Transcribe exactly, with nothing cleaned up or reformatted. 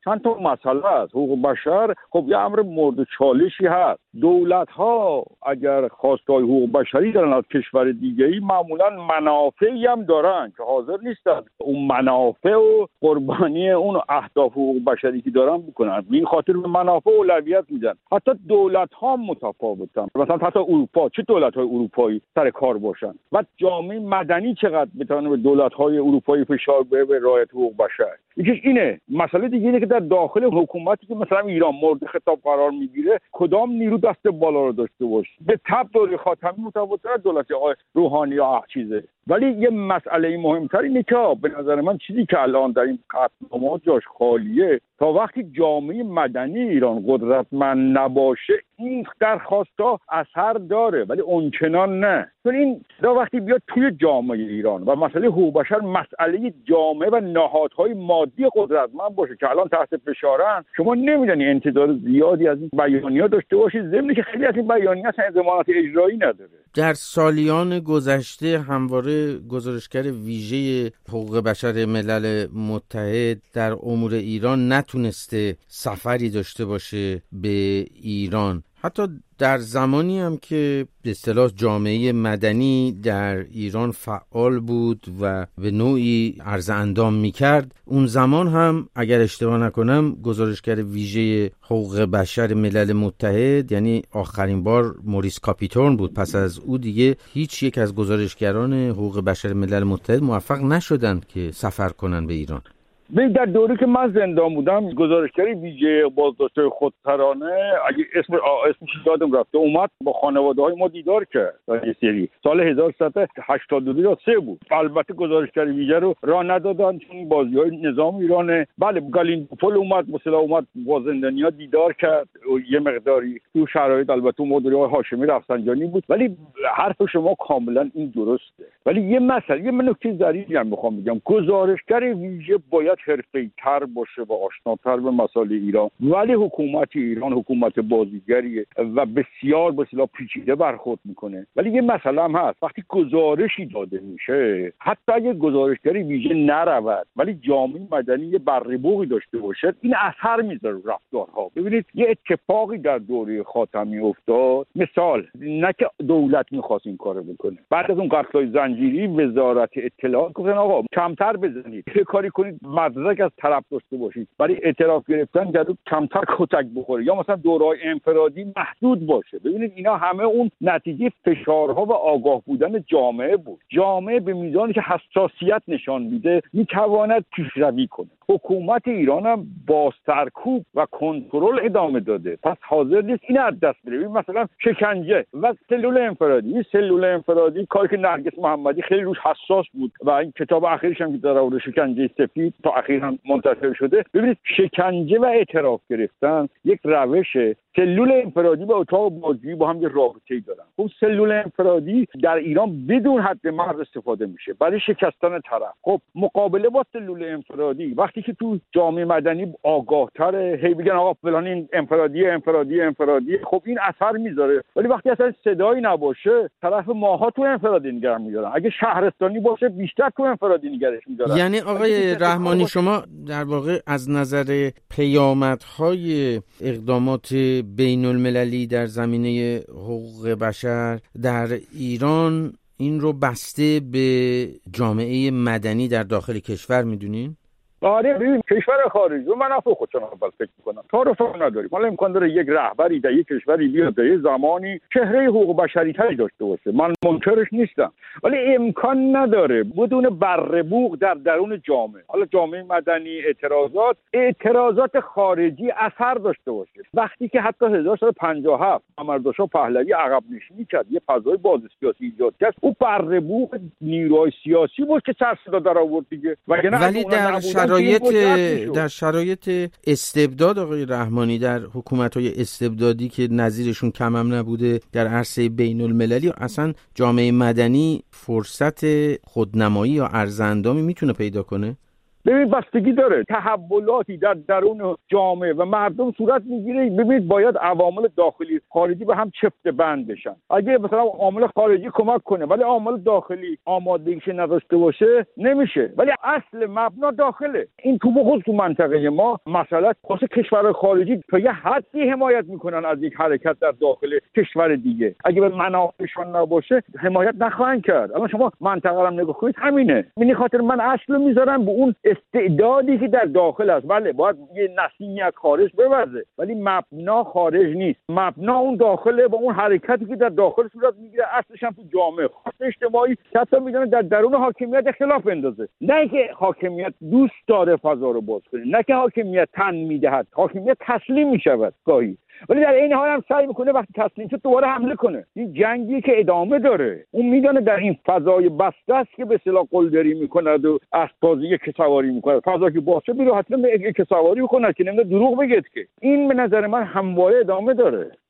چند تا مسئله است. حقوق بشر خب یه امر مورد چالشی هست. دولت ها اگر خواستای حقوق بشری دارن از کشور دیگه‌ای معمولا منافعی هم دارن که حاضر نیستن اون منافع و قربانی اون اهداف حقوق بشری که دارن بکنن. به این خاطر به منافع اولویت میدن. حتی دولت ها متفاوتن. مثلا حتی اروپا، چه دولت های اروپایی سر کار باشن و جامعه مدنی چقدر بتونه به دولت های اروپایی فشار بیاره به رعایت حقوق بشر. یکیش اینه. مسئله دیگه اینه که در داخل حکومتی که مثلا ایران مورد خطاب قرار میگیره کدام نیرو دست بالا رو داشته باشه. به تبع دوره خاتمی متفاوت‌تر دولت آقای روحانی یا چیزه. ولی یه مسئله مهمتر اینه که به نظر من چیزی که الان در این قطعنامه‌ها جاش خالیه، تا وقتی جامعه مدنی ایران قدرتمند نباشه این درخواست‌ها اثر داره، ولی اونچنان نه. چون این تا وقتی بیاد توی جامعه ایران و مسئله حقوق بشر مسئله جامعه و نهادهای مادی قدرتمند باشه که الان تحت فشارن، شما نمیدونی انتظار زیادی از این بیانیه‌ها داشته باشید، ضمن که خیلی از این بیانیه‌ها اصلا ضمانت اجرایی نداره. در سالیان گذشته همواره گزارشگر ویژه حقوق بشر ملل متحد در امور ایران نتونسته سفری داشته باشه به ایران. حتی در زمانی هم که به اصطلاح جامعه مدنی در ایران فعال بود و به نوعی عرض اندام میکرد، اون زمان هم اگر اشتباه نکنم گزارشگر ویژه حقوق بشر ملل متحد، یعنی آخرین بار موریس کاپیتورن بود. پس از او دیگه هیچ یک از گزارشگران حقوق بشر ملل متحد موفق نشدند که سفر کنن به ایران. ببین در دوره که من زندان بودم گزارشگری ویژه بازداشت خودسرانه، اگه اسم اسمش یادم رفته، اومد با خانواده‌های ما دیدار کرد. یه سری سال هزار و سیصد و هشتاد و دو یا سه بود. البته گزارشگری ویژه رو راه ندادن چون بازی‌های نظام ایرانه. بله گالینپول اومد، مثلا اومد با زندانی‌ها دیدار کرد یه مقداری تو شرایط، البته مدیر هاشمی رفسنجانی بود، ولی حرف شما کاملا این درسته. ولی یه مسئله، یه نکته ظریفی هم می‌خوام بگم، گزارشگر ویژه باید حرفه‌ای‌تر باشه و آشناتر به مسائل ایران، ولی حکومت ایران حکومت بازیگریه و بسیار به اصطلاح پیچیده برخورد میکنه. ولی یه مسئله هم هست، وقتی گزارشی داده میشه، حتی اگه گزارشگری ویژه نرود ولی جامعه مدنی یه برربوقی داشته باشه، این اثر میذاره رفتارها. ببینید یه اتفاقی در دوره خاتمی افتاد، مثال نه که دولت میخواست این کارو بکنه، بعد از اون قتل‌های زنجیری وزارت اطلاعات گفتن آقا کمتر بزنید، چه کاری کنید مدرک از طرف داشته باشید، برای اعتراف گرفتن جدو کمتر کتک بخوره، یا مثلا دوره‌های انفرادی محدود باشه. ببینید اینا همه اون نتیجه فشارها و آگاه بودن جامعه بود. جامعه به میزانی که حساسیت نشان میده میتواند پیشروی کنه. حکومت ایران هم با سرکوب و کنترل ادامه داده، پس حاضر نیست این از دست بره. مثلا شکنجه و سلول انفرادی، این سلول انفرادی کاری که نرگس محمدی خیلی روش حساس بود و این کتاب اخیرش هم که در مورد شکنجه سفید تا اخیراً منتشر شده. ببینید شکنجه و اعتراف گرفتن یک روشه. سلول انفرادی با اتاق بازجویی با هم یه رابطه‌ای دارن. خب سلول انفرادی در ایران بدون حد مرز استفاده میشه برای شکستن طرف. خب مقابله با سلول انفرادی وقتی که تو جامعه مدنی آگاه‌تره، هی بگن آقا فلان این انفرادی انفرادی انفرادی، خب این اثر میذاره. ولی وقتی اصلا صدایی نباشه، طرف ماها تو انفرادی نگران میدارن. اگه شهرستانی باشه بیشتر تو انفرادی نگرش میدارن. یعنی آقای رحمانی شما در واقع از نظر پیامدهای اقدامات بین المللی در زمینه حقوق بشر در ایران این رو بسته به جامعه مدنی در داخل کشور میدونین؟ آره ببین کشور خارجی و منافع خودشون اول فکر میکنن. تعارف نداریم. حالا امکان داره یک رهبری در یک کشوری بیاد در یک زمانی چهره حقوق بشری تری داشته باشه، من منکرش نیستم، ولی امکان نداره بدون برربوق در درون جامعه، حالا جامعه مدنی، اعتراضات اعتراضات خارجی اثر داشته باشه. وقتی که حتی هزار و سیصد و پنجاه و هفت محمدرضا پهلوی عقب نشینی کرد، یه فضای باز سیاسی ایجاد کرد، او برربوق نیروهای سیاسی بود که سر صدا در آورد دیگه. ولی در شرایط در شرایط استبداد آقای رحمانی، در حکومت‌های استبدادی که نظیرشون کم هم نبوده در عرصه بین المللی، اصلا جامعه مدنی فرصت خودنمایی یا ارزندامی میتونه پیدا کنه؟ ببین بستگی داره، تحولاتی در درون جامعه و مردم صورت میگیره. ببینید باید عوامل داخلی خارجی به هم چفت بند بشن. اگه مثلا عامل خارجی کمک کنه ولی عامل داخلی آمادگیش نداشته باشه نمیشه. ولی اصل مبنا داخله. این تو بخصوص تو منطقه ما مثلا واسه کشور خارجی تا یه حدی حمایت میکنن از یک حرکت در داخل کشور دیگه. اگه به منافعشون نباشه حمایت نخواهند کرد. الان شما منطقه رو نگاه کنید همینه. من خاطر من اصل میذارم به اون استعدادی که در داخل است. بله باید یه نسیمی از خارج بوزه ولی مبنا خارج نیست. مبنا اون داخله با اون حرکتی که در داخل صورت میگیره. اصلش هم تو جامعه خاص اجتماعی حتی میدونه در درون حاکمیت خلاف اندازه. نه که حاکمیت دوست داره فضا رو باز کنه، نه که حاکمیت تن میدهد. حاکمیت تسلیم میشود گاهی، ولی در این حال هم سعی میکنه وقتی تسلیم شد دوباره حمله کنه. این جنگی که ادامه داره. اون میدونه در این فضای بسته است که به اصطلاح قلدری میکنه و اسبازی یک سواری میکنه. فضا که باشه بیرو حتما یک سواری میکنه که نمیده دروغ بگید که این به نظر من همواره ادامه داره.